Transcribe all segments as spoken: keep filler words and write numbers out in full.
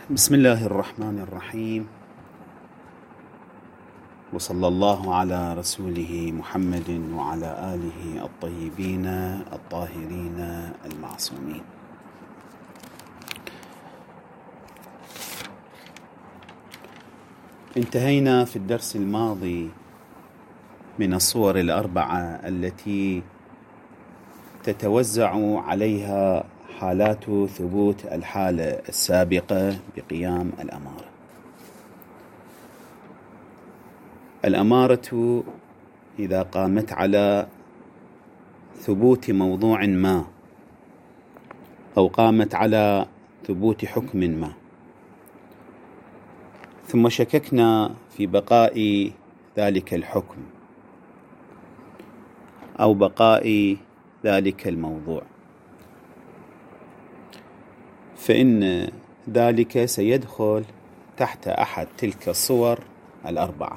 بسم الله الرحمن الرحيم، وصلى الله على رسوله محمد وعلى آله الطيبين الطاهرين المعصومين. انتهينا في الدرس الماضي من الصور الأربعة التي تتوزع عليها حالات ثبوت الحالة السابقة بقيام الأمارة. الأمارة إذا قامت على ثبوت موضوع ما أو قامت على ثبوت حكم ما، ثم شككنا في بقاء ذلك الحكم أو بقاء ذلك الموضوع، فإن ذلك سيدخل تحت أحد تلك الصور الأربعة،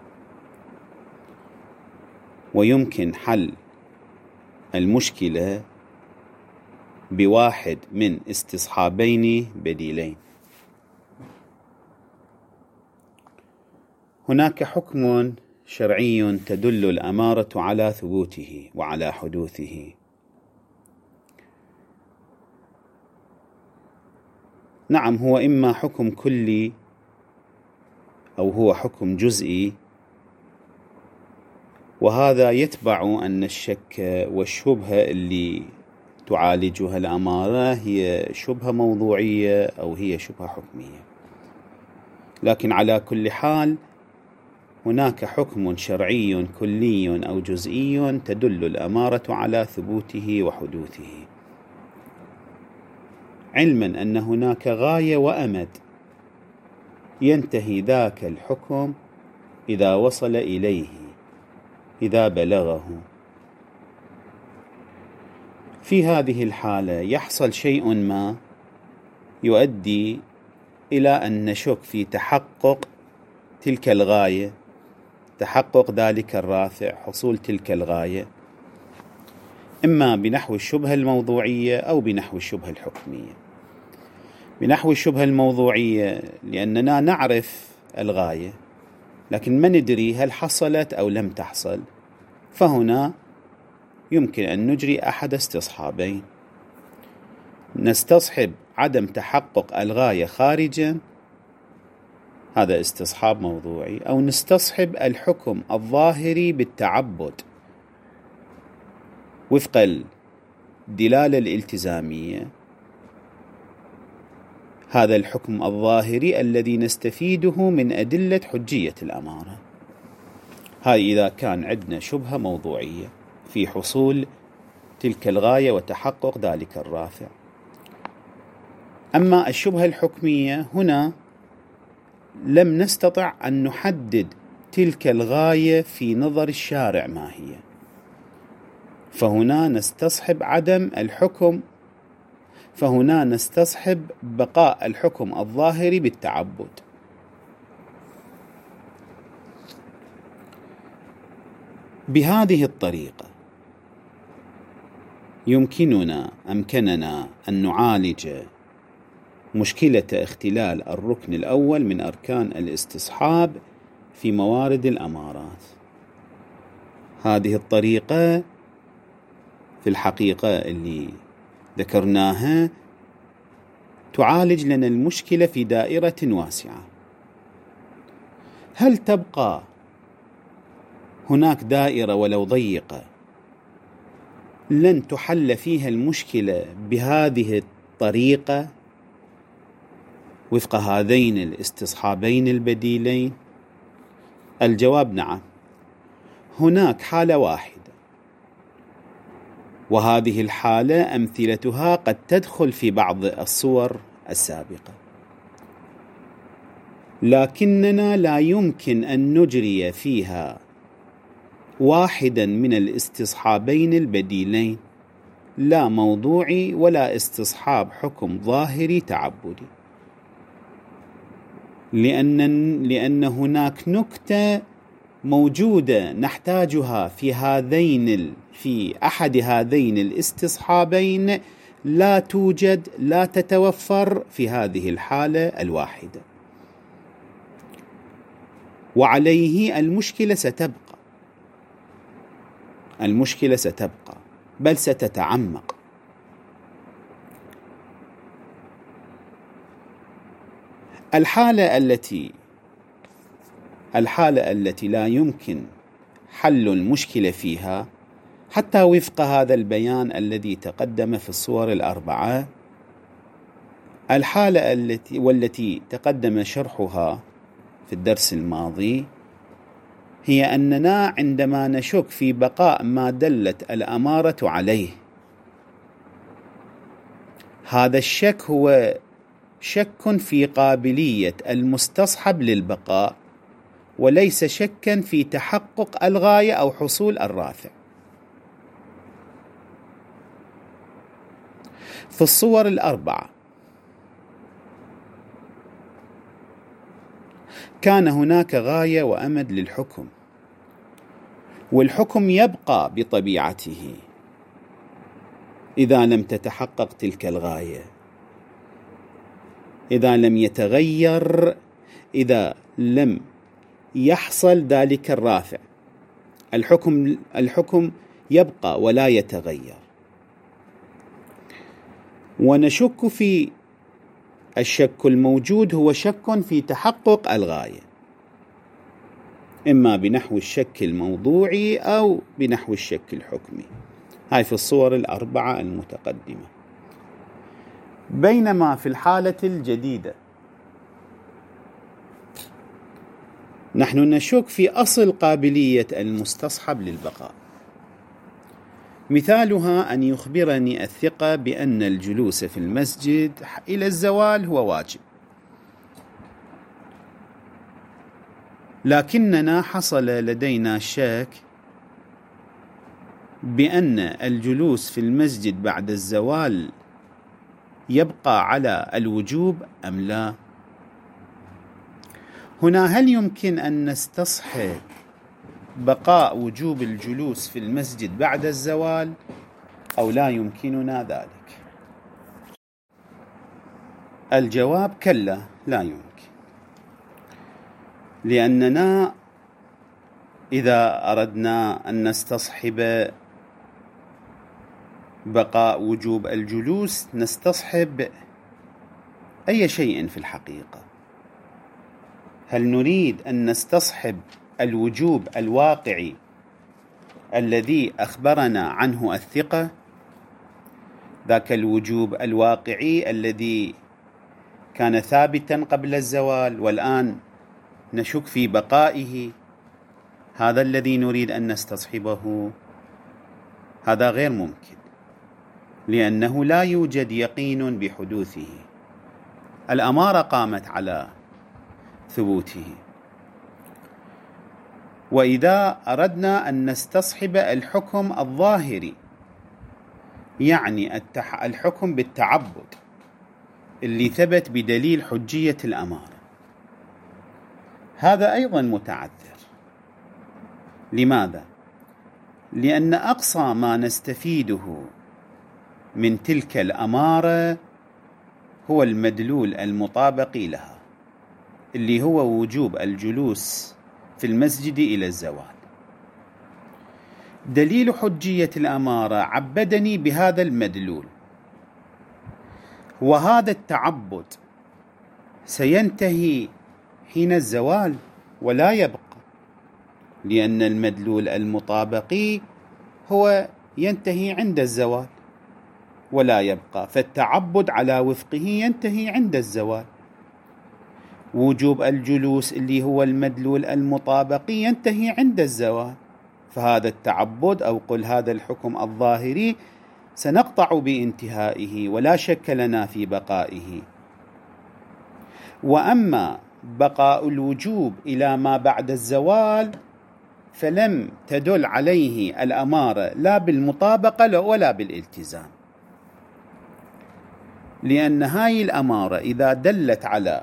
ويمكن حل المشكلة بواحد من استصحابين بديلين. هناك حكم شرعي تدل الأمارة على ثبوته وعلى حدوثه. نعم، هو إما حكم كلي أو هو حكم جزئي، وهذا يتبع أن الشك والشبهة اللي تعالجها الأمارة هي شبهة موضوعية أو هي شبهة حكمية. لكن على كل حال هناك حكم شرعي كلي أو جزئي تدل الأمارة على ثبوته وحدوثه، علما أن هناك غاية وأمد ينتهي ذاك الحكم إذا وصل إليه، إذا بلغه. في هذه الحالة يحصل شيء ما يؤدي إلى أن نشك في تحقق تلك الغاية، تحقق ذلك الرافع، حصول تلك الغاية، إما بنحو الشبهة الموضوعية أو بنحو الشبهة الحكمية. بنحو الشبهة الموضوعية لأننا نعرف الغاية لكن ما ندري هل حصلت أو لم تحصل، فهنا يمكن أن نجري أحد استصحابين: نستصحب عدم تحقق الغاية خارجا، هذا استصحاب موضوعي، أو نستصحب الحكم الظاهري بالتعبد وفق الدلالة الالتزامية، هذا الحكم الظاهري الذي نستفيده من أدلة حجية الأمارة. هاي إذا كان عندنا شبهة موضوعية في حصول تلك الغاية وتحقق ذلك الرافع. أما الشبهة الحكمية هنا لم نستطع أن نحدد تلك الغاية في نظر الشارع ما هي، فهنا نستصحب عدم الحكم، فهنا نستصحب بقاء الحكم الظاهري بالتعبد. بهذه الطريقة يمكننا أمكننا أن نعالج مشكلة اختلال الركن الأول من أركان الاستصحاب في موارد الأمارات. هذه الطريقة في الحقيقة اللي ذكرناها تعالج لنا المشكلة في دائرة واسعة. هل تبقى هناك دائرة ولو ضيقة لن تحل فيها المشكلة بهذه الطريقة وفق هذين الاستصحابين البديلين؟ الجواب نعم، هناك حالة واحدة، وهذه الحالة أمثلتها قد تدخل في بعض الصور السابقة، لكننا لا يمكن أن نجري فيها واحدا من الاستصحابين البديلين، لا موضوعي ولا استصحاب حكم ظاهري تعبدي، لأن لأن هناك نكتة موجودة نحتاجها في هذين في أحد هذين الاستصحابين لا توجد، لا تتوفر في هذه الحالة الواحدة، وعليه المشكلة ستبقى، المشكلة ستبقى بل ستتعمق. الحالة التي الحالة التي لا يمكن حل المشكلة فيها حتى وفق هذا البيان الذي تقدم في الصور الأربعة، الحالة التي والتي تقدم شرحها في الدرس الماضي، هي أننا عندما نشك في بقاء ما دلت الأمارة عليه، هذا الشك هو شك في قابلية المستصحب للبقاء، وليس شكا في تحقق الغاية أو حصول الرافع. في الصور الأربعة كان هناك غاية وأمد للحكم، والحكم يبقى بطبيعته إذا لم تتحقق تلك الغاية، إذا لم يتغير، إذا لم يحصل ذلك الرافع، الحكم الحكم يبقى ولا يتغير. ونشك في الشك الموجود هو شك في تحقق الغاية، إما بنحو الشك الموضوعي أو بنحو الشك الحكمي. هاي في الصور الأربعة المتقدمة. بينما في الحالة الجديدة نحن نشك في أصل قابلية المستصحب للبقاء. مثالها أن يخبرني الثقة بأن الجلوس في المسجد إلى الزوال هو واجب، لكننا حصل لدينا شك بأن الجلوس في المسجد بعد الزوال يبقى على الوجوب أم لا. هنا هل يمكن أن نستصحب بقاء وجوب الجلوس في المسجد بعد الزوال أو لا يمكننا ذلك؟ الجواب كلا، لا يمكن، لأننا إذا أردنا أن نستصحب بقاء وجوب الجلوس نستصحب أي شيء في الحقيقة. هل نريد أن نستصحب الوجوب الواقعي الذي أخبرنا عنه الثقة، ذاك الوجوب الواقعي الذي كان ثابتا قبل الزوال والآن نشك في بقائه، هذا الذي نريد أن نستصحبه؟ هذا غير ممكن، لأنه لا يوجد يقين بحدوثه، الأمارة قامت على ثبوته. وإذا أردنا أن نستصحب الحكم الظاهري، يعني التح... الحكم بالتعبد اللي ثبت بدليل حجية الأمارة، هذا أيضا متعذر. لماذا؟ لأن أقصى ما نستفيده من تلك الأمارة هو المدلول المطابق لها، اللي هو وجوب الجلوس في المسجد إلى الزوال. دليل حجية الأمارة عبدني بهذا المدلول، وهذا التعبد سينتهي حين الزوال ولا يبقى، لأن المدلول المطابقي هو ينتهي عند الزوال ولا يبقى، فالتعبد على وفقه ينتهي عند الزوال. وجوب الجلوس اللي هو المدلول المطابقي ينتهي عند الزوال، فهذا التعبد أو قل هذا الحكم الظاهري سنقطع بانتهائه ولا شك لنا في بقائه. وأما بقاء الوجوب إلى ما بعد الزوال فلم تدل عليه الأمارة لا بالمطابقة ولا بالالتزام، لأن هاي الأمارة إذا دلت على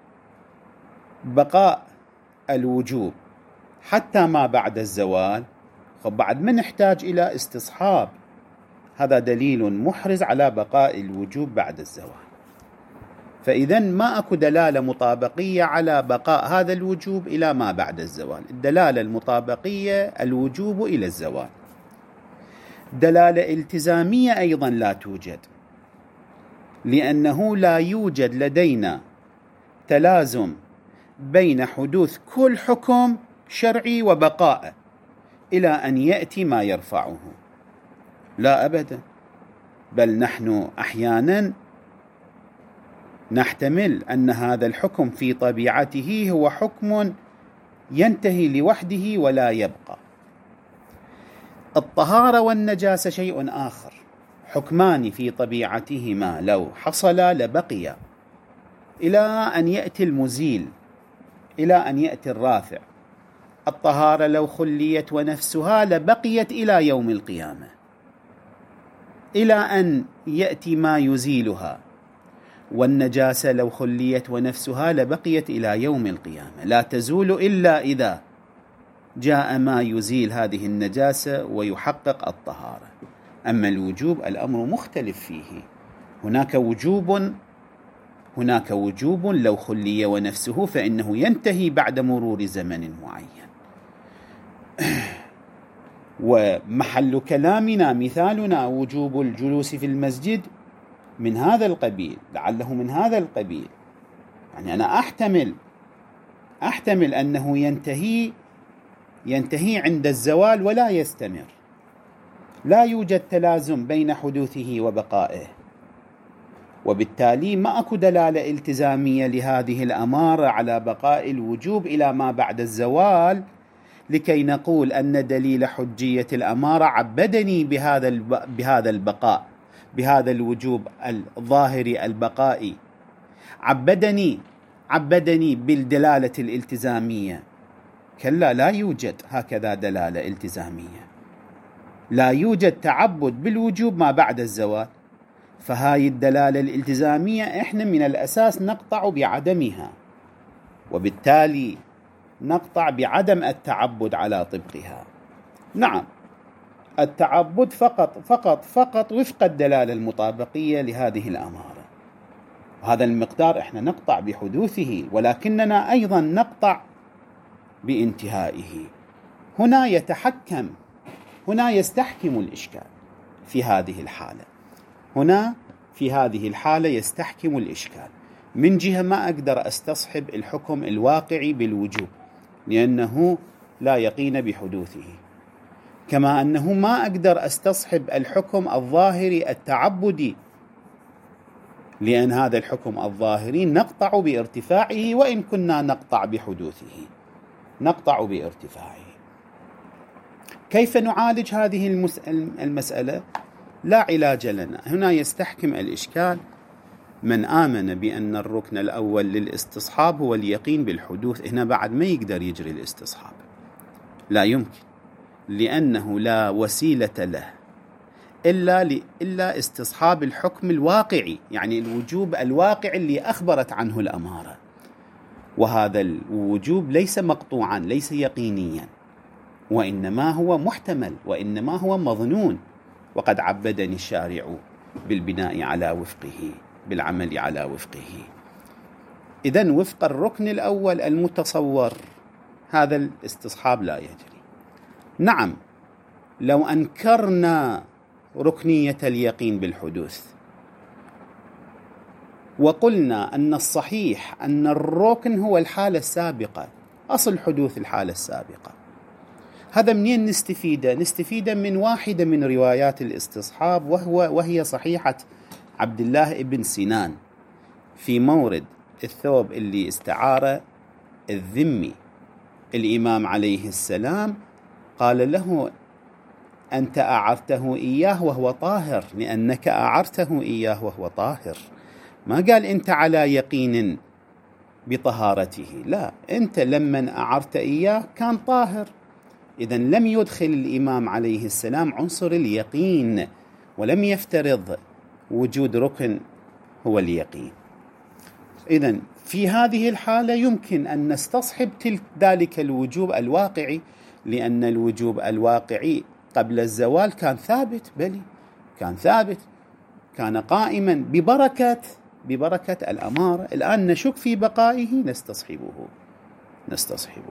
بقاء الوجوب حتى ما بعد الزوال، فبعد ما نحتاج إلى استصحاب هذا دليل محرز على بقاء الوجوب بعد الزوال. فإذا ما أكو دلالة مطابقية على بقاء هذا الوجوب إلى ما بعد الزوال. الدلالة المطابقية الوجوب إلى الزوال. دلالة التزامية أيضا لا توجد، لأنه لا يوجد لدينا تلازم بين حدوث كل حكم شرعي وبقائه إلى أن يأتي ما يرفعه، لا أبدا. بل نحن أحيانا نحتمل أن هذا الحكم في طبيعته هو حكم ينتهي لوحده ولا يبقى. الطهارة والنجاسة شيء آخر، حكمان في طبيعتهما لو حصلا لبقيا إلى أن يأتي المزيل، إلى أن يأتي الرافع. الطهارة لو خليت ونفسها لبقيت إلى يوم القيامة، إلى أن يأتي ما يزيلها. والنجاسة لو خليت ونفسها لبقيت إلى يوم القيامة، لا تزول إلا إذا جاء ما يزيل هذه النجاسة ويحقق الطهارة. أما الوجوب الأمر مختلف فيه. هناك وجوب هناك وجوب لو خلي ونفسه فإنه ينتهي بعد مرور زمن معين. ومحل كلامنا مثالنا وجوب الجلوس في المسجد من هذا القبيل، لعله من هذا القبيل. يعني أنا أحتمل أحتمل أنه ينتهي ينتهي عند الزوال ولا يستمر. لا يوجد تلازم بين حدوثه وبقائه، وبالتالي ما أكو دلالة التزامية لهذه الأمارة على بقاء الوجوب إلى ما بعد الزوال، لكي نقول أن دليل حجية الأمارة عبدني بهذا بهذا البقاء، بهذا الوجوب الظاهري البقائي، عبدني عبدني بالدلالة الالتزامية. كلا، لا يوجد هكذا دلالة التزامية، لا يوجد تعبد بالوجوب ما بعد الزوال. فهاي الدلالة الالتزامية إحنا من الأساس نقطع بعدمها، وبالتالي نقطع بعدم التعبد على طبقها. نعم، التعبد فقط فقط فقط وفق الدلالة المطابقية لهذه الأمارة. هذا المقدار إحنا نقطع بحدوثه، ولكننا أيضا نقطع بانتهائه. هنا يتحكم هنا يستحكم الإشكال في هذه الحالة. هنا في هذه الحالة يستحكم الإشكال. من جهة ما أقدر أستصحب الحكم الواقعي بالوجوب لأنه لا يقين بحدوثه، كما أنه ما أقدر أستصحب الحكم الظاهري التعبدي، لأن هذا الحكم الظاهري نقطع بارتفاعه، وإن كنا نقطع بحدوثه نقطع بارتفاعه. كيف نعالج هذه المسألة؟ لا علاج لنا. هنا يستحكم الإشكال. من آمن بأن الركن الأول للاستصحاب هو اليقين بالحدوث، هنا بعد ما يقدر يجري الاستصحاب، لا يمكن، لأنه لا وسيلة له إلا إلا استصحاب الحكم الواقعي، يعني الوجوب الواقعي اللي أخبرت عنه الأمارة. وهذا الوجوب ليس مقطوعا، ليس يقينيا، وإنما هو محتمل، وإنما هو مظنون. وقد عبدني الشارع بالبناء على وفقه، بالعمل على وفقه. إذن وفق الركن الأول المتصور هذا الاستصحاب لا يجري. نعم، لو أنكرنا ركنية اليقين بالحدوث وقلنا أن الصحيح أن الركن هو الحالة السابقة، أصل حدوث الحالة السابقة، هذا منين نستفيد؟ نستفيد من واحدة من روايات الاستصحاب، وهو وهي صحيحة عبد الله ابن سنان في مورد الثوب اللي استعار الذمي. الإمام عليه السلام قال له: أنت أعرته إياه وهو طاهر، لأنك أعرته إياه وهو طاهر. ما قال أنت على يقين بطهارته، لا، أنت لمن أعرت إياه كان طاهر. إذن لم يدخل الإمام عليه السلام عنصر اليقين، ولم يفترض وجود ركن هو اليقين. إذن في هذه الحالة يمكن أن نستصحب تلك ذلك الوجوب الواقعي، لأن الوجوب الواقعي قبل الزوال كان ثابت، بلي كان ثابت، كان قائما ببركة ببركة الأمارة. الآن نشك في بقائه، نستصحبه نستصحبه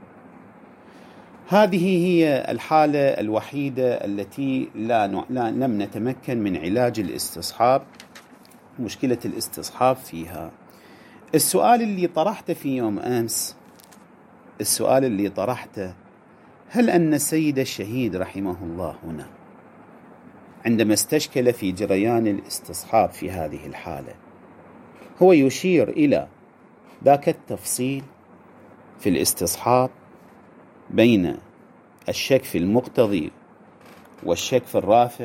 هذه هي الحالة الوحيدة التي لا, لا لم نتمكن من علاج الاستصحاب، مشكلة الاستصحاب فيها. السؤال اللي طرحته في يوم أمس، السؤال اللي طرحته، هل أن السيد الشهيد رحمه الله هنا عندما استشكل في جريان الاستصحاب في هذه الحالة هو يشير إلى ذاك التفصيل في الاستصحاب بين الشك في المقتضي والشك في الرافع؟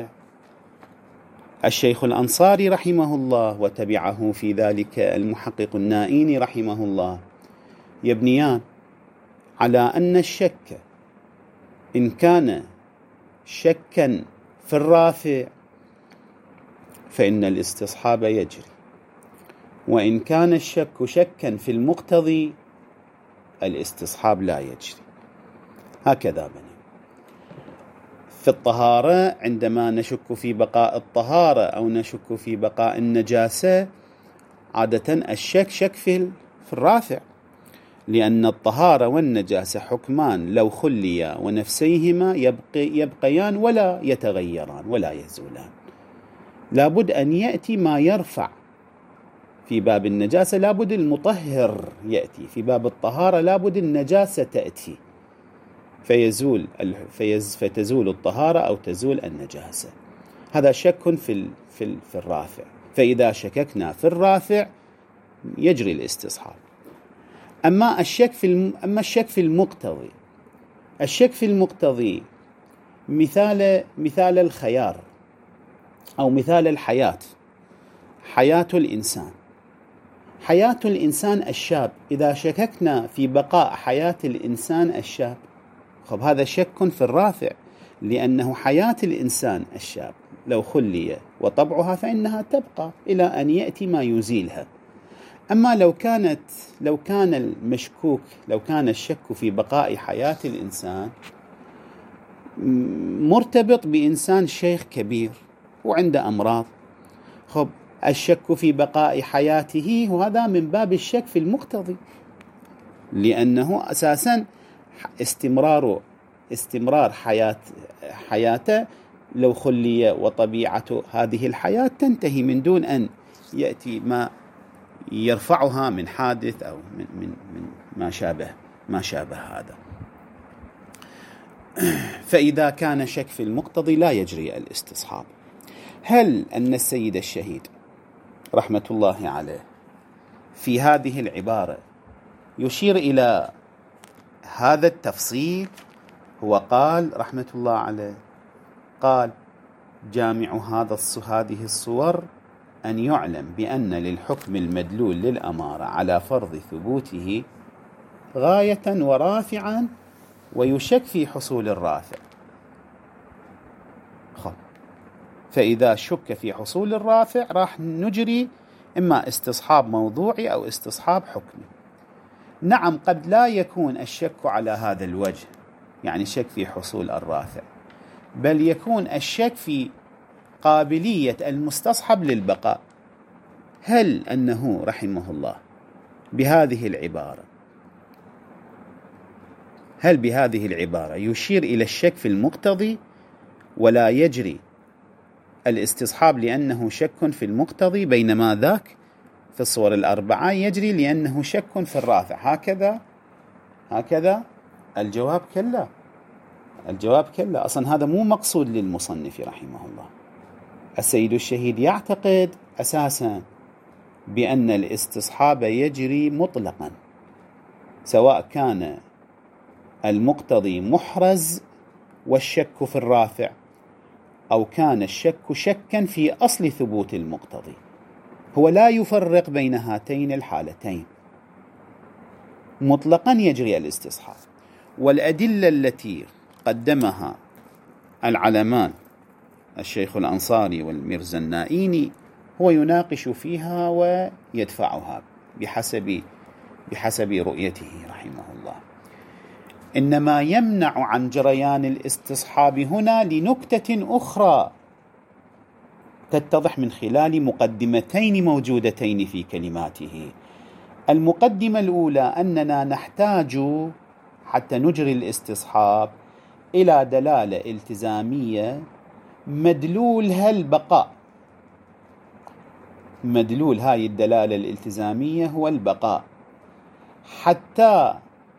الشيخ الأنصاري رحمه الله وتبعه في ذلك المحقق النائيني رحمه الله يبنيان على أن الشك إن كان شكا في الرافع فإن الاستصحاب يجري، وإن كان الشك شكا في المقتضي الاستصحاب لا يجري. هكذا بني. في الطهارة عندما نشك في بقاء الطهارة أو نشك في بقاء النجاسة، عادة الشك شك في الرافع، لأن الطهارة والنجاسة حكمان لو خليا ونفسيهما يبقي يبقيان ولا يتغيران ولا يزولان. لابد أن يأتي ما يرفع. في باب النجاسة لابد المطهر يأتي، في باب الطهارة لابد النجاسة تأتي فيزول فيز فتزول الطهارة أو تزول النجاسة. هذا شك في في في الرافع. فإذا شككنا في الرافع يجري الاستصحاب. أما الشك في الم... أما الشك في المقتضي، الشك في المقتضي مثال مثال الخيار أو مثال الحياة، حياة الإنسان حياة الإنسان الشاب، إذا شككنا في بقاء حياة الإنسان الشاب خب هذا شك في الرافع، لأنه حياة الإنسان الشاب لو خلي وطبعها فإنها تبقى إلى أن يأتي ما يزيلها. أما لو كانت لو كان المشكوك لو كان الشك في بقاء حياة الإنسان مرتبط بإنسان شيخ كبير وعنده أمراض، خب الشك في بقاء حياته وهذا من باب الشك في المقتضي، لأنه أساسا استمرار استمرار حياة حياته لو خلي وطبيعة هذه الحياة تنتهي من دون أن يأتي ما يرفعها من حادث أو من من من ما شابه ما شابه هذا. فإذا كان شك في المقتضي لا يجري الاستصحاب. هل أن السيد الشهيد رحمة الله عليه في هذه العبارة يشير إلى هذا التفصيل؟ هو قال رحمة الله عليه، قال جامع هذا هذه الصور أن يعلم بأن للحكم المدلول للأمارة على فرض ثبوته غاية ورافعا ويشك في حصول الرافع. خب فإذا شك في حصول الرافع راح نجري إما استصحاب موضوعي أو استصحاب حكمي. نعم قد لا يكون الشك على هذا الوجه، يعني شك في حصول الرافع، بل يكون الشك في قابلية المستصحب للبقاء. هل أنه رحمه الله بهذه العبارة هل بهذه العبارة يشير إلى الشك في المقتضي ولا يجري الاستصحاب لأنه شك في المقتضي، بينما ذاك في الصور الأربعة يجري لأنه شك في الرافع؟ هكذا هكذا الجواب كلا الجواب كلا أصلا هذا مو مقصود للمصنف رحمه الله. السيد الشهيد يعتقد أساسا بأن الاستصحاب يجري مطلقا، سواء كان المقتضي محرز والشك في الرافع أو كان الشك شكا في أصل ثبوت المقتضي. هو لا يفرق بين هاتين الحالتين، مطلقا يجري الاستصحاب. والأدلة التي قدمها العلمان الشيخ الأنصاري والميرزا النائيني هو يناقش فيها ويدفعها بحسب بحسب رؤيته رحمه الله. إنما يمنع عن جريان الاستصحاب هنا لنكتة أخرى تتضح من خلال مقدمتين موجودتين في كلماته. المقدمة الأولى أننا نحتاج حتى نجري الاستصحاب إلى دلالة التزامية مدلولها البقاء. مدلول هاي الدلالة الالتزامية هو البقاء، حتى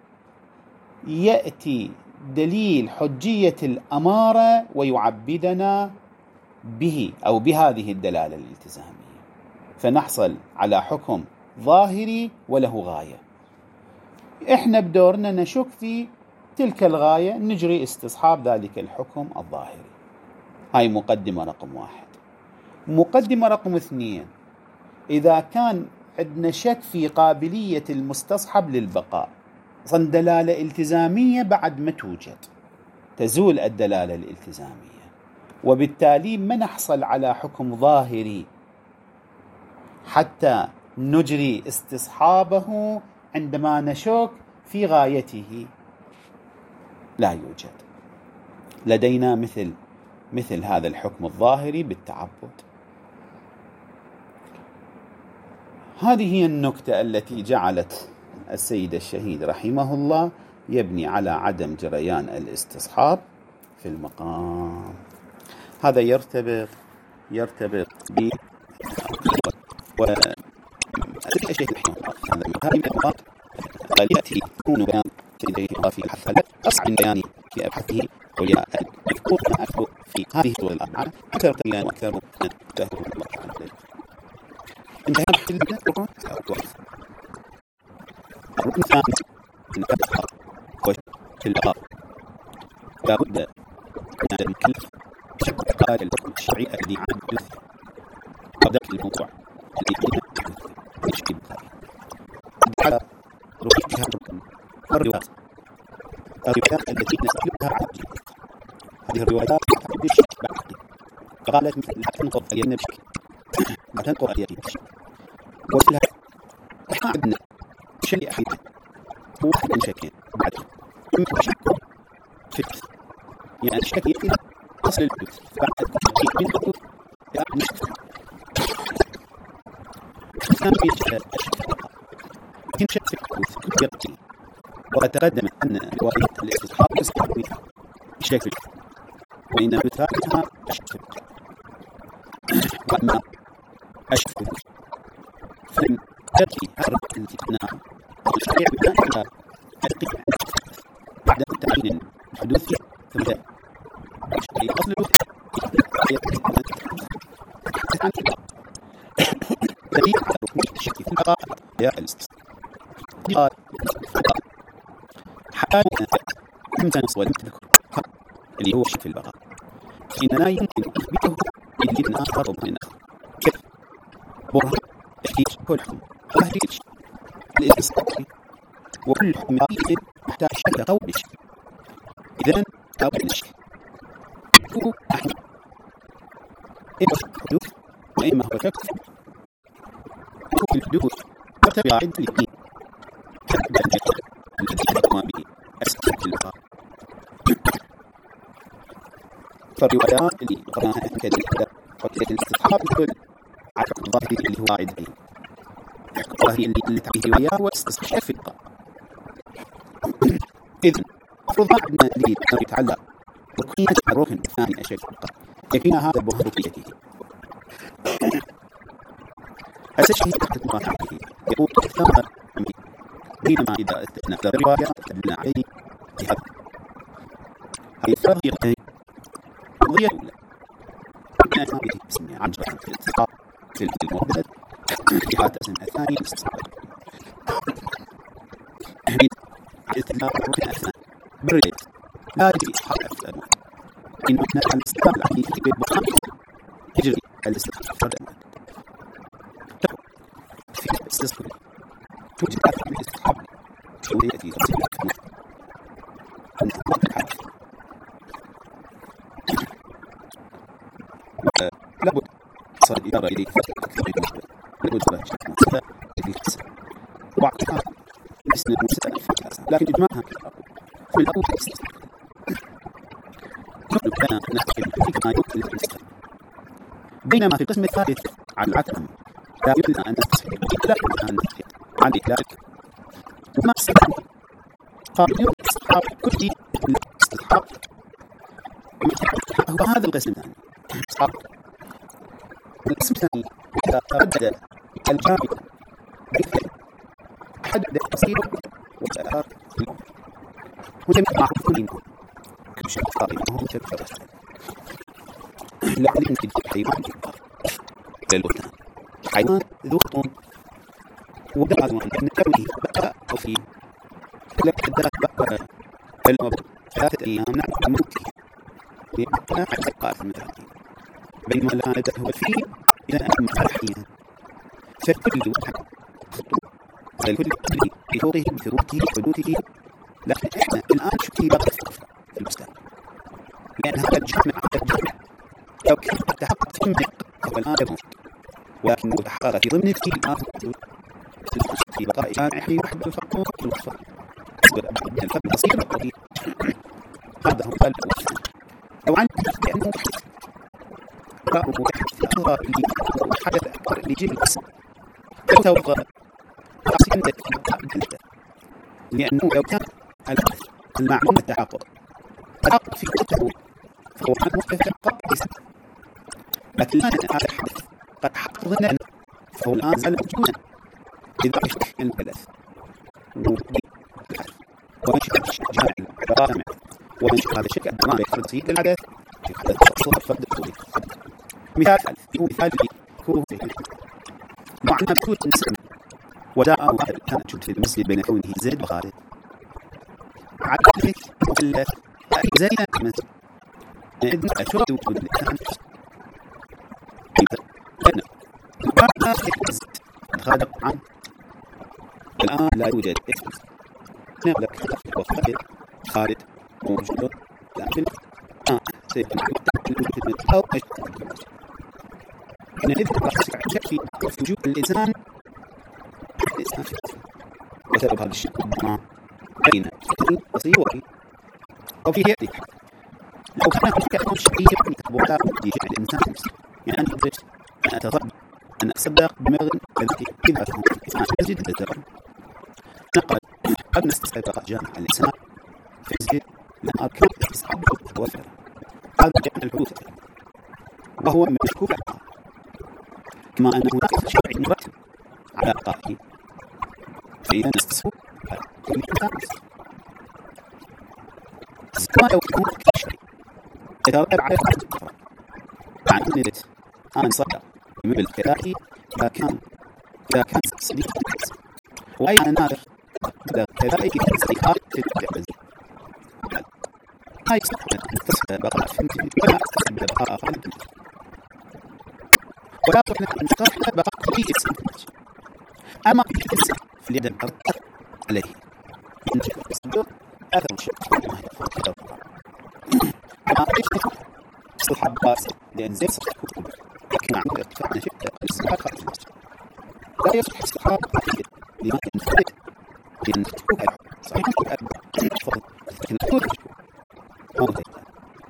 يأتي دليل حجية الأمارة ويعبدنا به أو بهذه الدلالة الالتزامية، فنحصل على حكم ظاهري وله غاية. إحنا بدورنا نشك في تلك الغاية، نجري استصحاب ذلك الحكم الظاهري. هاي مقدمة رقم واحد. مقدمة رقم اثنين، إذا كان عندنا شك في قابلية المستصحب للبقاء، صن دلالة التزامية بعد ما توجد، تزول الدلالة الالتزامية، وبالتالي ما نحصل على حكم ظاهري حتى نجري استصحابه عندما نشك في غايته. لا يوجد لدينا مثل مثل هذا الحكم الظاهري بالتعبد. هذه هي النكتة التي جعلت السيد الشهيد رحمه الله يبني على عدم جريان الاستصحاب في المقام. هذا يرتبط يرتبط ب والشيخ رحمه الله هذه النقاط قد يأتي يكون بيان سيدي في الحث أصعب من بيان في أبحاثه أولياء يذكر ما أكثر في هذه الصور الأربعة أكثر بيان وأكثر من تهدر الله تعالى. انتهى في البداية الركن الثاني من الأبحاث وفي البقاء لا بد من المكلف شق قال الحكم الشرعي الذي عادث قدرت الموضوع الذي يشكل على رؤيتها الروايات الروايات التي نستدلها على هذه الروايات بالشك بعد فقالت مثل لا تنقض اليمين بشك لا تنقض اليمين بشك ومثلها احنا عندنا شيء أحيانا هو واحد من شكين بعد إما شك في الحدث، يعني الشك يأتي أصل الحدث بعد الشيء من الحدث إلى النشك الثاني الشك لكن شك في الحدث يأتي وقد تقدم أن رواية الاستصحاب يستحوي الشك في الحدث، وإنما يثابتها الشك في الحدث. وأما الشك في الحدث فلم تأتي هذا التي قلناها الشريع بأن تحقيق بعد تعيين الحدوث ثم الشيء أصل دليل ركن الشك في البقاء يا الاستثناء حال أمتى نصوى التذكر اللي هو الشك في البقاء إننا يمكن تثبيته بدليل آخر ومن آخر كيف برهان تحقيق كل حكم وهذه الشيء الاستثناء وكل حكم يقيد يحتاج شك قوي بالشك. إذن أول الشك هو أحد إما شك حدوث وإما هو شك في الحدوث يرتبط عند الاثنين الذي يقوم به الشك في البقاء. فالروايات اللي قرأناها كذلك وكذلك الاستصحاب تدل على الحكم الظاهري اللي هو قاعد به الحكم الظاهري اللي تعيه رواية هو الاستصحاب في البقاء. إذن أفرض عندنا دليل أنه يتعلق ركنية الركن الثاني الشك في البقاء يكفينا هذا برهان ركنيته. الشهيد تحت مراجعته يقول الثمر بينما إذا استثنى الروايات تدلنا عليه جهة هذه الفرق القضية الأولى كنا هذه اسمها عن جهة الاستصحاب في الموردد جهة اسمها الثانية الاستصحاب من استثناء الركن الثاني بالريت لا يجري إصحاب الأفضل إن إحنا الاستثناء العديد في بالبقاء يجري الاستثناء فرد في الاستصحاب توجد في الاستصحاب شوية في تفسير لابد صار الإدارة إليه لابد صار الشكل وبعض الحال اسم المسألة في الأساس لكن إجماعها في الأول الاستصحاب نحن كان نحكي في كما يمكن الاستثناء بينما في القسم الثالث على العتم لا يمكن أن تستصحب لا يمكن أن تستصحب عن ذلك وما استطاع قابل استصحاب كل استصحاب هو هذا القسم الثاني. القسم الثاني إذا تردد الجامد حدد التصير والسلام وجميع معروف منهم بشكل قائم وهو تفرد لكن في الحيوان للبطان حيوان ذو خطون وبعض من كونه بقى أو في لقد بقى الموضوع ثلاثة أيام نعم موته لأنها حقائق المتعدين بينما لا ندعه الفيل إلى أن مرحيا فالكل الكل بفوقه بثروته وحدوثه لكن إحنا الآن شكله بقى في المستقبل لأن هذا الجمع الجمع لو كان تحقق في المحق فهو الآن موجود ولكنه تحقق في ضمن الفيل الآن في بقاء جامعه وحده الفقر والوفر الفم الأصيل والقدير هذا هو القلب والفم لو عنه لأنه رأوه يقرأ حدث أكبر لجيل الاسم فتوقع تقسيم ذلك لأنه لو كان الحدث المعلوم التحقق تحقق في قطعه فهو عنه تتحقق باسم لكن الآن هذا الحدث قد حقق ظنا فهو الآن زال موجودا إذا اشتح الحدث ومنشأ جامع الرامع ومنشأ هذا الشكل الرامع الفردسي للحدث في حدث الصور فرد الطولي مثال ثالث هو مثال كروه معنى بكروه المسلم وجاء واحد كان موجود في المسجد بين كونه زيد وخالد على ذلك مثلث زينا المسجد عندنا أشهد وجود الإنسان بعد ذلك المسجد خالد عن الآن لا يوجد اسم نقلك وخالد خالد موجود لكن آه سيكون أو أن يذكر شك في وجود الإنسان الإنسان وسبب هذا الشك بين وصيوري أو في هيئة لو كان هناك شيء يمكن تبوتها في شأن الإنسان يعني أنا أدرك أن أتظن أن أصدق بمغن التي إذا فهم إنسان يجد التدرب نقل قد نستطيع جامع الإنسان في الزيد لما أكون استصحاب وفر هذا جمع الحدوث وهو مشكوك عنه كما أنه هناك شرع مرتب على قائه فإذا نستصحب كل خامس كما لو كان شيء يترتب على خارج الكفر عن نريد أن صدق من الكلام إذا كان إذا كان صديق وأيضا نادر كذلك صديقات في الجواز لا يصح أن تستصحب بقاء في ولا تستصحب بقاء آخر ولا تحن أن تستصحب بقاء في اسم أما في الاسم في اليد الأرض الذي ينتج الصدور هذا الشيء أما إيش استصحب باسل لأن زي صحب لكن عمود ارتفاع شدة الاستحقاق خارج المسجد لا يصح استصحاب لما ينفرد لأن تكون صحيح تكون فضل لكن تكون ما هو ذلك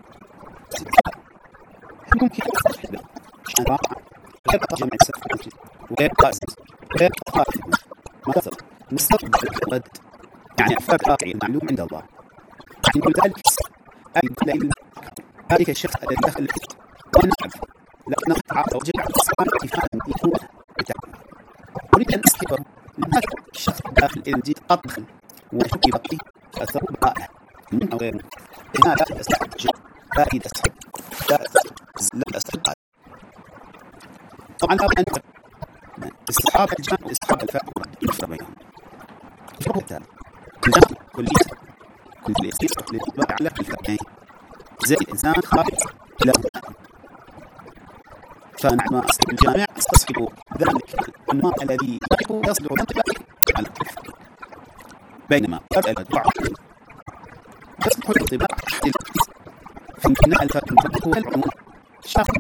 ممكن أن تستحب عشان واقع ويبقى جمع السفر في المسجد ويبقى أساس ويبقى خارج المسجد ما تصل نستطيع الرد يعني أفراد واقعي معلوم عند الله لكن كل ذلك أي ذلك الشخص الذي دخل الحج ونعرف لكن نقطع أو جمع الصالح كفاء يكون بتعب أريد أن أستخبر لماذا الشخص داخل الجيد قد دخل وشكي بقيه فأثر بقائه من أو غيره هنا لا أستحب جد لا أريد أستحب لا أستحب طبعا لا أنت استحاب الجامع واستحاب الفعل يفرق بينهم يفرق التالي الجامع كلية كل يسير للإطلاع على الفعلين زي الإنسان خارج إلى فنعم أصحاب الجامع استصحبوا ذلك الماء الذي يصدر منطقة على الكفر بينما قبل الضعف تصبح الطباع في بناء الفرق هو العموم شاف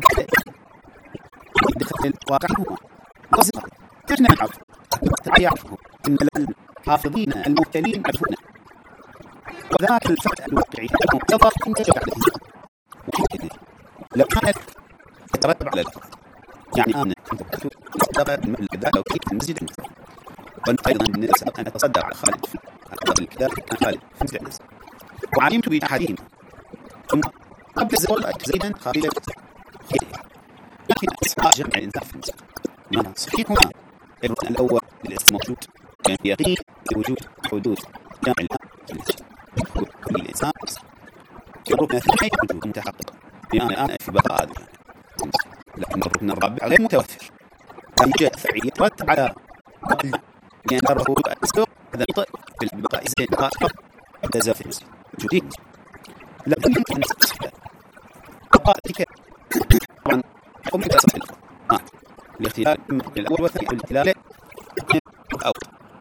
يدخل واقعهما وصفة احنا نعرف يعرفه ان الحافظين المبتلين يعرفون وذاك الفرق الواقعي يضاف انتج على الانسان لو كانت تترتب على الفرق يعني أنا كنت أتصدق من الكتاب أو كيف المسجد المثل وأنت أيضا من سبق أن أتصدق على خالد في الكتاب عن خالد في مسجد المثل وعلمت بأحدهما ثم قبل زول زيدا خالدا لكن أصحاب جمع الإنسان في المسجد ما صحيح هنا الركن الأول للاسم موجود يعني يقين بوجود حدوث جمع الآن في المسجد كل الإنسان الركن الثاني وجود متحقق يعني الآن في بقاء هذا لكن الركن الرابع غير متوفر كان جاء فعلية يترتب على يعني ترى السوق هذا يطئ في البقاء زين بقاء يتزاف في المسجد وجودين لكن يمكن أن تصحيح بقاء تلك طبعا قم بتصحيح الفرق الاختلال الأول والثاني الاختلال أو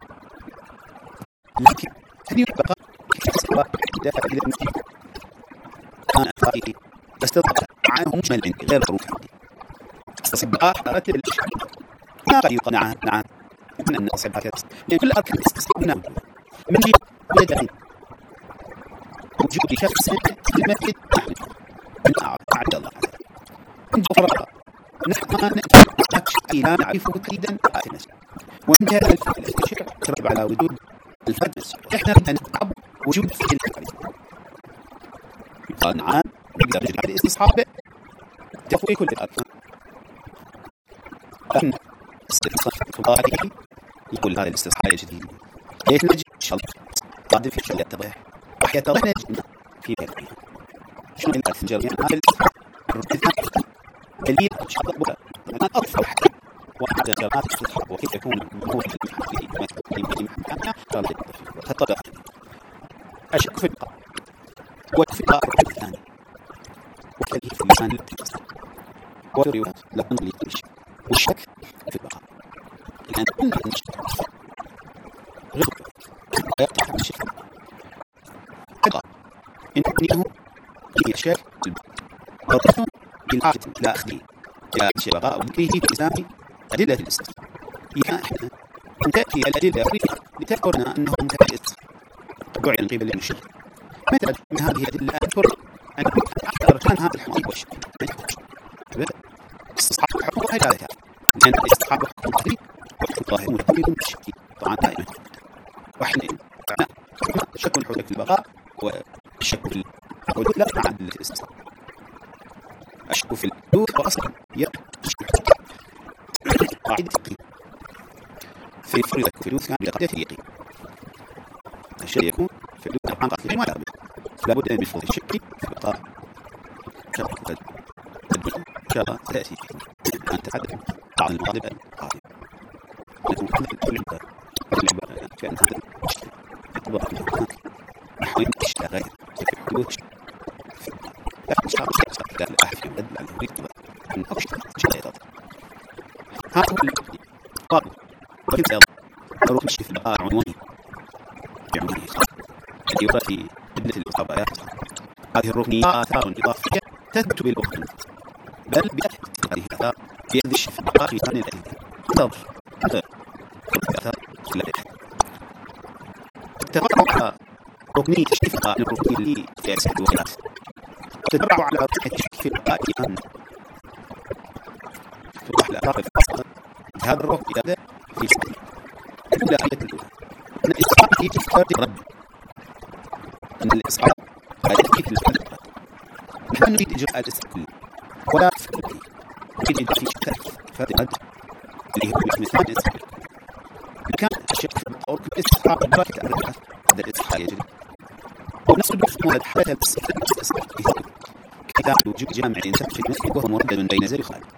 لكن هل يبقى كسبة دافع إلى المسجد أنا أخاطي أستطيع عنه مجمل عندي غير ظروف عندي استصبقاء أرتب الأشياء ما قد يقنع نعم نعم من أن أصبها كبس يعني كل أركان استصبقنا من جيد ويدعي وجود شخص في المسجد نحن من أعد الله من جفرة نحن ما نأتي لا نعرفه تريدا في المسجد ومن هذا الشيء ترتب على وجود الفرد إحنا بدنا نتعب وجود في المسجد قال نعم نقدر نجري على استصحابه تفوي كل الأركان لكن استثناء يقول هذا الاستصحاب الجديد ليش نجد إن شاء الله قادم في شيء يتضح راح يتضح نجد في هذا شنو اللي الفنجر يعني هذا الركن الذي شرط بلا أنا أطفال حتى واحد جرات الاستصحاب وكيف يكون هو في المحكمة تطبق أشك في البقاء والفقاء الركن الثاني وكذلك في المكان الذي والروايات لا تنظر ليش والشك في البقاء الآن كنا نشتغل غير ويفتح الشك البقاء إن تبنيه في الشك البقاء بالعافية لا أخذي لا شيء بقاء وذكره في الإسلام أدلة الاستثناء إذا إحنا أن تأتي الأدلة لتذكرنا أنه انتهى الاستثناء قبل عن قبل المشرك مثلا من هذه الأدلة أذكر أن أحد أركان هذا الحقوق والشك استصحاب الحقوق هي ثلاثة لأن استصحاب الحقوق التقليد والحقوق الظاهر مرتبط بالشك طبعا دائما وحين شك الحقوق في البقاء والشك في الحدود لا مع الاستصحاب الشك في الحدود وأصلا يقع قاعدة اليقين في فريضة في الحدود كان بقاعدة اليقين الشيء يكون في الحدود عن قاعدة ما لا لا بد من فضل الشك في البقاء إن شاء الله تأتي أن تحدث بعض المطالب القادمة لكن هذا العبارة العبارة كان هذا الطبق هناك نحو يشتغل في الحدود لكن إن شاء الله لا لا أحد يمد لأنه يريد أن أشتغل شيء هذا هو القابل ولكن سيضع أروح مشي في البقاء عنواني بعنواني يقال في ابنة القضايات هذه الركنية آثار إضافية تثبت بالأخرى بل بأثبت هذه الآثار بيد الشف البقاء في ثاني الأدلة انتظر انتظر الآثار لا يحب تتبرع ركنية تشريف البقاء الركنية اللي في أسفل وخلاف تتبرع على ركنية تشريف البقاء الآن توضح الآثار في الأصل هذا الركن إذا في سبيل الأولى هي الأولى أن الإسحاق يجي في فرد ربي أن الإسحاق هذا يجي في الفرد نحن نريد إجراء الاستقلال ولا في الفرد نريد في شكل فرد رد اللي هو مثال الاستقلال كان الشيء في الأول كل إسحاق بركة على البحث هذا الإسحاق يجري ونفس البحث هذا حالة الاستقلال كتاب وجود جامع الإنسان في المسجد وهو مردد بين زر وخالد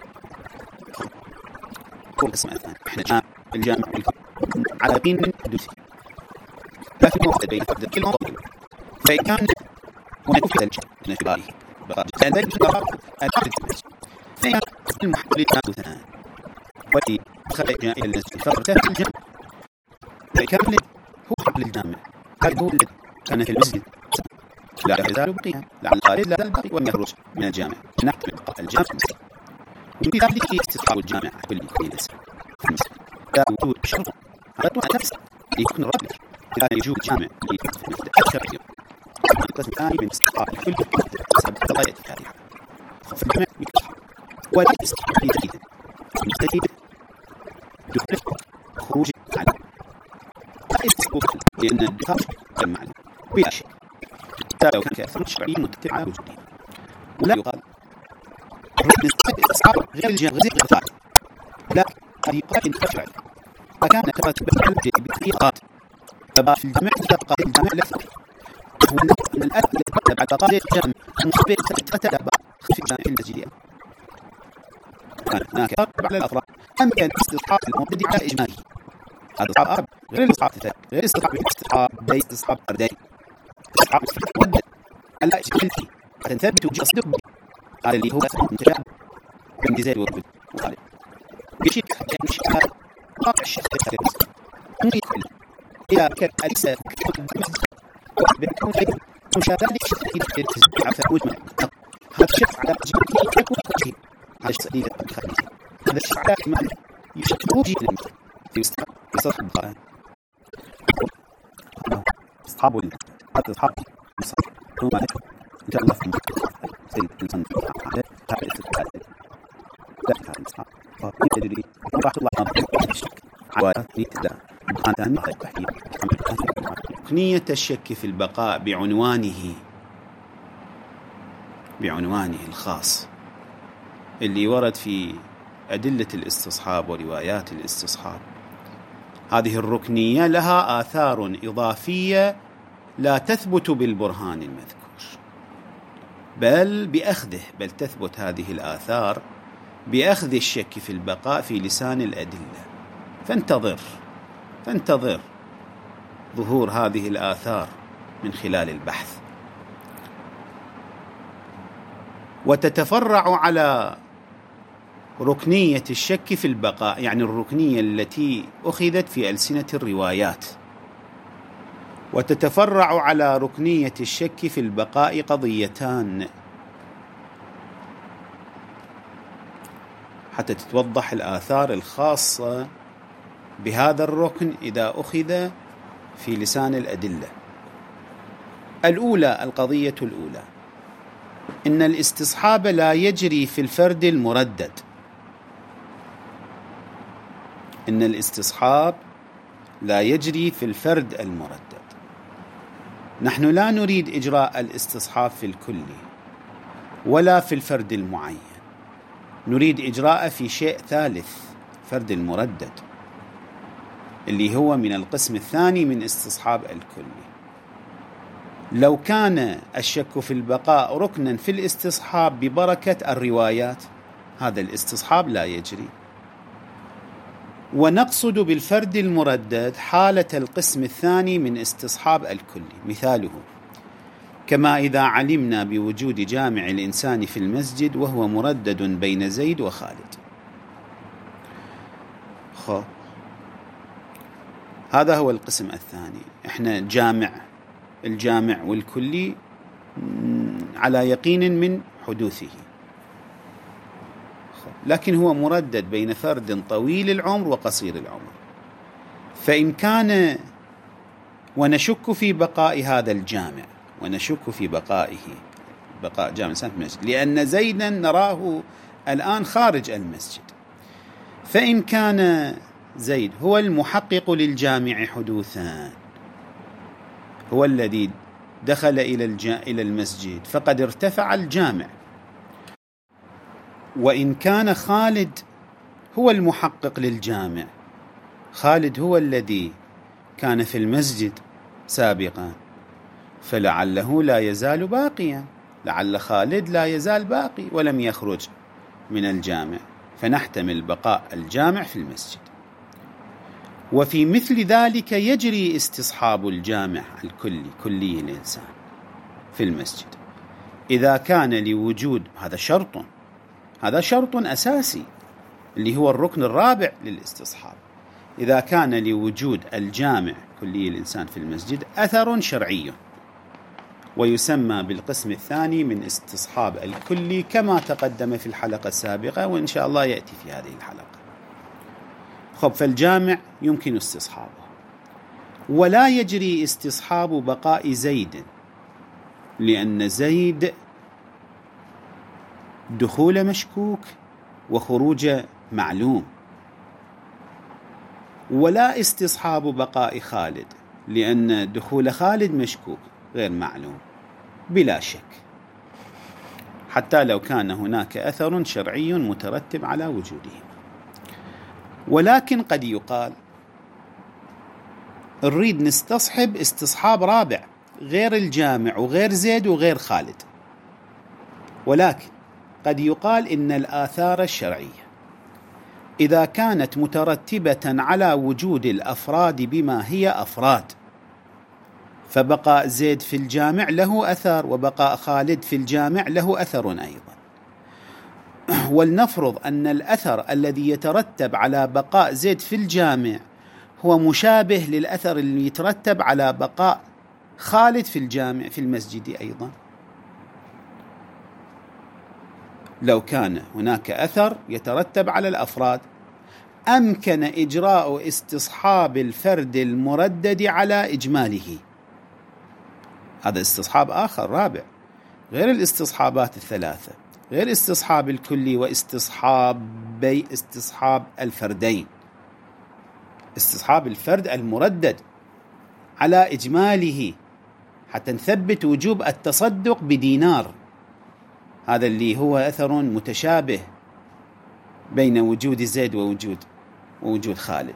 كل اسماء الثانية إحنا جامع الجامع على قين من حدوثه لا في موقع بين فرد كل موقع فإن كان هناك في ذلك من اعتباره لأن ذلك اعتباره الأرض فإن المحبول كان ثناء والذي خلق إلى المسجد فقرته في الجامع فإن كان هو حبل الجامع هذا هو الذي كان في المسجد لا يزال بقيا لعل الخارج لا الباقي وأن يخرج من الجامع نحن بقاء الجامع في المسجد وفي ذلك استصحاب الجامع كل في المسجد لا وجود شرط هذا نفسه يكون رابط إذا يجوب جامع أكثر اليوم القسم الثاني من استصحاب الكل حسب القضايا التالية فالجامع يكشف ولا استصحاب جديدا لأن الادخار معلوم بلا شك، حتى لو كان كأثر شرعي متبع وجودي. ولا يقال ركن الاستصحاب غير الجهة غير الغفار، لا طريقات الشرعي فكان كراتب بطريقات تبع في الجامع تبقى في الجامع لفظي، وهو أن الأكل يترتب على بقاء الجامع المخبئ تترتب في الجامع المسجدية. كان هناك أربع على الأطراف. أما كان استصحاب المبتدئ على إجمالي، هذا استصحاب أربع غير الاستصحاب الثاني، غير استصحاب استصحاب دي استصحاب فردي، استصحاب مودد على إجمالي حتى نثبت وجود صدق. هذا اللي هو متشابه بين زيد وخالد وخالد بشيء مش واقع الشيء ممكن إذا كان أليس بيكون غير مشابه للشيء في العفة وجمع. هذا الشيء على جميع يكون وجهه، هذا الشيء اللي يخليه هذا الشيء على كمان يشكل وجهه في وسط البقاء. أصحاب هذا أصحاب هم إن شاء الله في سيد الإنسان هذا هذا الاستقبال لا هذا أصحاب فيدري راح الله عوائد لتدا بقانتان التحديد. ركنية الشك في البقاء بعنوانه بعنوانه الخاص اللي ورد في أدلة الاستصحاب وروايات الاستصحاب. هذه الركنية لها آثار إضافية لا تثبت بالبرهان المذكور، بل بأخذه بل تثبت هذه الآثار بأخذ الشك في البقاء في لسان الأدلة. فانتظر فانتظر ظهور هذه الآثار من خلال البحث. وتتفرع على ركنية الشك في البقاء، يعني الركنية التي أخذت في ألسنة الروايات، وتتفرع على ركنية الشك في البقاء قضيتان حتى تتوضح الآثار الخاصة بهذا الركن إذا أخذ في لسان الأدلة. الأولى القضية الأولى إن الاستصحاب لا يجري في الفرد المردد. إن الاستصحاب لا يجري في الفرد المردد. نحن لا نريد إجراء الاستصحاب في الكل ولا في الفرد المعين، نريد إجراء في شيء ثالث، فرد المردد، اللي هو من القسم الثاني من استصحاب الكلي. لو كان الشك في البقاء ركنا في الاستصحاب ببركة الروايات، هذا الاستصحاب لا يجري. ونقصد بالفرد المردد حالة القسم الثاني من استصحاب الكلي. مثاله كما إذا علمنا بوجود جامع الإنسان في المسجد وهو مردد بين زيد وخالد. خب هذا هو القسم الثاني. احنا جامع الجامع والكلي على يقين من حدوثه، لكن هو مردد بين فرد طويل العمر وقصير العمر. فإن كان ونشك في بقاء هذا الجامع، ونشك في بقائه بقاء جامع الإنسان في المسجد لأن زيدا نراه الآن خارج المسجد، فإن كان زيد هو المحقق للجامع حدوثا، هو الذي دخل إلى إلى المسجد فقد ارتفع الجامع. وإن كان خالد هو المحقق للجامع، خالد هو الذي كان في المسجد سابقا، فلعله لا يزال باقيا، لعل خالد لا يزال باقي ولم يخرج من الجامع، فنحتمل بقاء الجامع في المسجد. وفي مثل ذلك يجري استصحاب الجامع الكلي كلي الإنسان في المسجد إذا كان لوجود، هذا شرط، هذا شرط أساسي اللي هو الركن الرابع للاستصحاب، إذا كان لوجود الجامع كلي الإنسان في المسجد أثر شرعي، ويسمى بالقسم الثاني من استصحاب الكلي كما تقدم في الحلقة السابقة، وإن شاء الله يأتي في هذه الحلقة. خب فالجامع يمكن استصحابه، ولا يجري استصحاب بقاء زيد، لأن زيد دخول مشكوك وخروج معلوم، ولا استصحاب بقاء خالد، لأن دخول خالد مشكوك غير معلوم بلا شك، حتى لو كان هناك أثر شرعي مترتب على وجودهما. ولكن قد يقال نريد نستصحب استصحاب رابع غير الجامع وغير زيد وغير خالد، ولكن قد يقال إن الآثار الشرعية إذا كانت مترتبة على وجود الأفراد بما هي أفراد، فبقاء زيد في الجامع له أثر وبقاء خالد في الجامع له أثر أيضا. ولنفرض أن الأثر الذي يترتب على بقاء زيد في الجامع هو مشابه للأثر اللي يترتب على بقاء خالد في الجامع في المسجد أيضا. لو كان هناك أثر يترتب على الأفراد أمكن إجراء استصحاب الفرد المردد على إجماله. هذا استصحاب آخر رابع غير الاستصحابات الثلاثة، غير استصحاب الكلي واستصحاب بي استصحاب الفردين. استصحاب الفرد المردد على إجماله حتى نثبت وجوب التصدق بدينار، هذا اللي هو أثر متشابه بين وجود زيد ووجود ووجود خالد.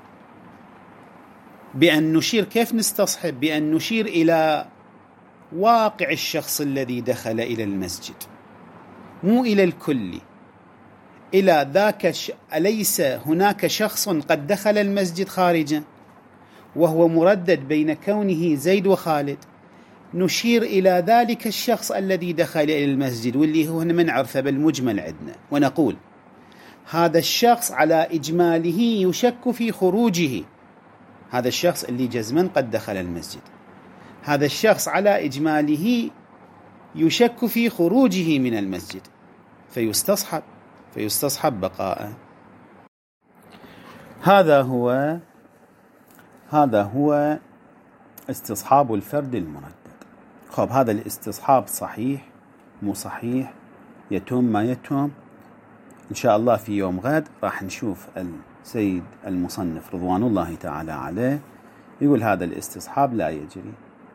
بأن نشير، كيف نستصحب؟ بأن نشير إلى واقع الشخص الذي دخل إلى المسجد، مو إلى الكل، إلى ذاك ش... أليس هناك شخص قد دخل المسجد خارجا وهو مردد بين كونه زيد وخالد؟ نشير إلى ذلك الشخص الذي دخل إلى المسجد واللي هو من عرفه بالمجمل عندنا، ونقول هذا الشخص على إجماله يشك في خروجه، هذا الشخص اللي جزما قد دخل المسجد، هذا الشخص على إجماله يشك في خروجه من المسجد، فيستصحب فيستصحب بقاء. هذا هو هذا هو استصحاب الفرد المردد. خب هذا الاستصحاب صحيح مو صحيح، يتم ما يتم، إن شاء الله في يوم غد راح نشوف السيد المصنف رضوان الله تعالى عليه يقول هذا الاستصحاب لا يجري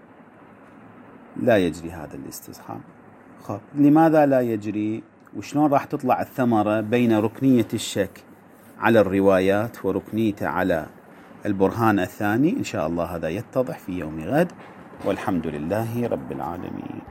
لا يجري هذا الاستصحاب. خب لماذا لا يجري؟ وشلون راح تطلع الثمرة بين ركنية الشك على الروايات وركنيته على البرهان الثاني؟ إن شاء الله هذا يتضح في يوم غد، والحمد لله رب العالمين.